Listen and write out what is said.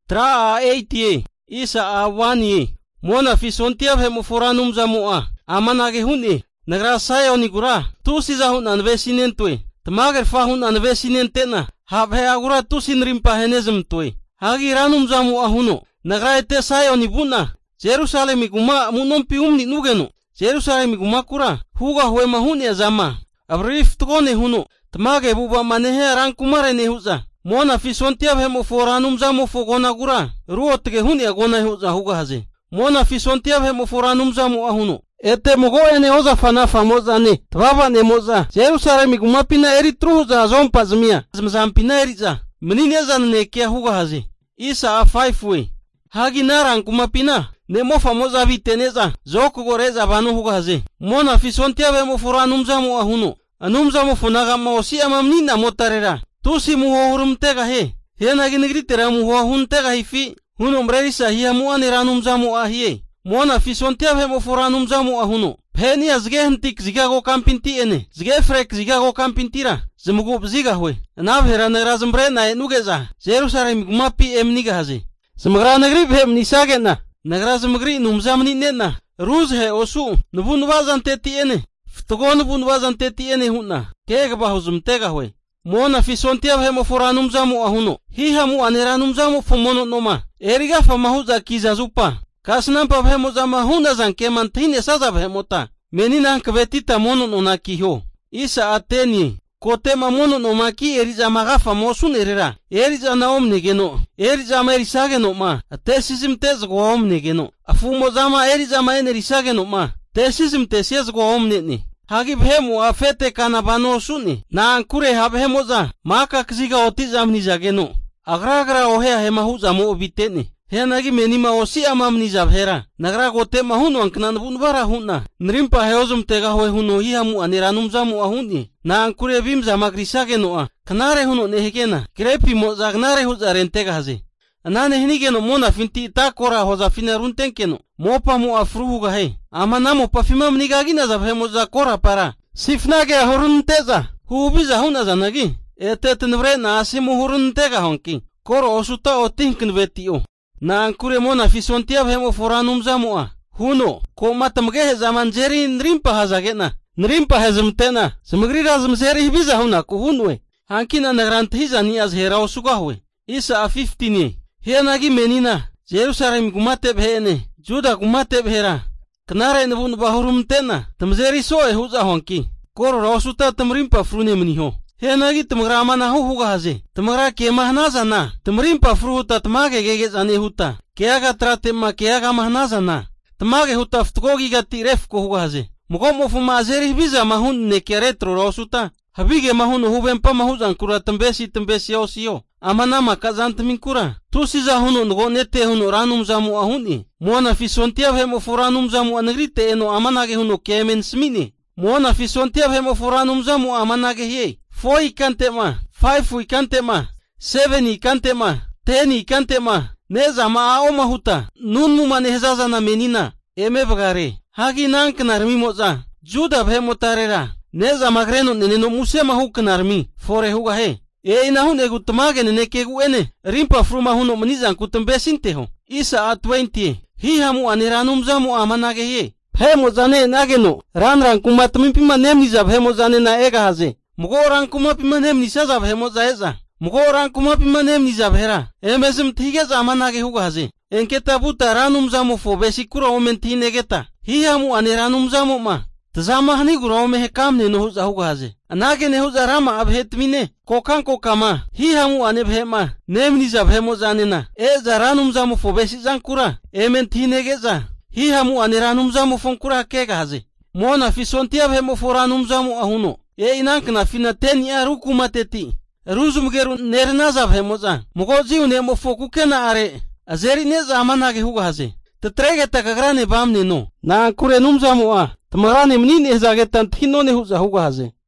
Tra a 8 isa a 1 mona fisontia hemo foranum zamua amanage huni nagra sayo ni gura tu si zahun anvesinen tue tmager fahun anvesinen tena habhe agura tu sinrim pahenezm tue hagi ranum zamu ahuno nagra ete sayo ni buna Jerusalem iguma munom piumni nugeno Jerusalem iguma kura huga huema huni azama abrif tgone huno tmage buba manehe ran kumare ne huza mona fisontia hemo foranum zamu fogona gura ruotge huni agona huza huga haze mona fisontia hemo foranum zamu ahuno ete mogo ene oza fana famosa ne twaba ne moza Jerusalem iguma pina eri truza zompa zmia zmzampina eriza menine zanne kia huga haze isa a 5 we hagi naran kuma pina nemo famosa viteneza zoko goreza banu huga haze mona fisontia hemo foranum zamu ahuno anum zamu fonaga maosi amamnina motarera tusi muhorum tega he hena ginigri tera muhohun tega hifi huno mrerisa hiya muaneranum zamu ahie mona fisontia hemo foranum zamu ahuno pheni azgehentik zigago kampinti ene zgefrek zigago kampintira zmugub zigahwe navhera narazmbre na enugeza Jerusalem gumapi emniga haze zmagra nagri bhem nisagena nagra zmagri numzamni nena ruz he osu nubun wazan teti ene ftogon bun wazan teti ene hunna keg bahuzum tega hwe mona fisontia hemo foranum zamu ahuno hi hamu aneranum zamu fomono noma eriga famahuza kizazupa kasnampa hemo zama hunda zanke mantine saza hemota menina kvetita mono nona kiho isa ateni kotema mono noma ki eriza magafa mosun erera eriza naom negeno eriza merisage noma tesizim tezgo om negeno afumo zama eriza maerisage noma tesizim tesiezgo om neni hagi bhemu afete kana bano suni na ankure habhemoza maka kziga otizamni jageno agra ohe hemahu zamo obitene henagi menima osi amamni jabhera nagra gote mahuno anknan bunbara hunna nrimpa heozum tega hoy huno hiamu aniranum zamu ahuni na ankure bim zamagrisage noa kanare huno nehegena krepi mo zagnare huzarentega haze anane hinigeno mona finti takora hoza finaruntenkeno mopa mu afruhuga he amanamo pafimam nigagina zabhemo zakora para sifnage horunteza hubiza huna zanagi etetnvre na asimu horuntega honki koro osuta otinkn vetio na ankure mona fisontia hemo foranum zamua huno ko matamge zaman jeri nrimpa hazagena nrimpa hazmtena smagri razm seri hibiza huna ko hunwe hankina nagrant hizani az hera osugahwe isa a 15 henagi menina Jerusalem gumate bhene Juda gumate bhera knare nebun bahurum tena tamzeri soe huza honki kor rosuta tamrimpa frune mniho henagi tamgrama na huga haze tamgra ke mahna zana tamrimpa fruta tmage gege zane huta keaga trate ma keaga mahna zana tmage huta ftgogi gati ref ko huga haze mugomo fuma zeri biza mahun ne keretro rosuta habige mahun hubempa mahuzan kura tambesi osio amana makazant minkura tusiza huno ngonete huno ranum zamu ahuni mona fisontia hemo foranum zamu anagrite eno amanage huno kemen smini mona fisontia hemo foranum zamu amanage he 4 ikantema 5 ikantema 7 ikantema 10 ikantema nezama aoma huta nun muma nehzaza na menina eme bagare hagi nank narmi moza juda hemo tarera nezama greno neneno musema huknarmi fore huga he ina hun egu tmage ne kegu ene rimpa fruma huno manizan kutambesinte ho isa a 20 hi hamu aniranum zamu amanage he hemo zane nageno ran kumatmi manem nizab hemo zane na ega haze mugo ran kumapi manem nisazab hemo zaeza mugo ran kumapi manem nizab hera emesem thige zamanage huga haze enketa buta ranum zamu fo besikura omenti negeta hi hamu aniranum zamu ma tazama hani guro me kam ne no huga haze anage ne huza rama abhetmine kokan kokama hi hamu ane bhema nemni zabhemo zanena zaranum zamu fobesi zankura ementinegeza hi hamu ane ranum zamu fonkura kega haze mona fisontia bhemo foranum zamu ahuno inankna fina tenia rukumateti ruzum geru nerna zabhemo za mugozi unemo fokukena are azeri ne zamanage huga haze tetrege takagrane bamne no na kure num zamu a tmarane mnine zagetan thinone huza huga haze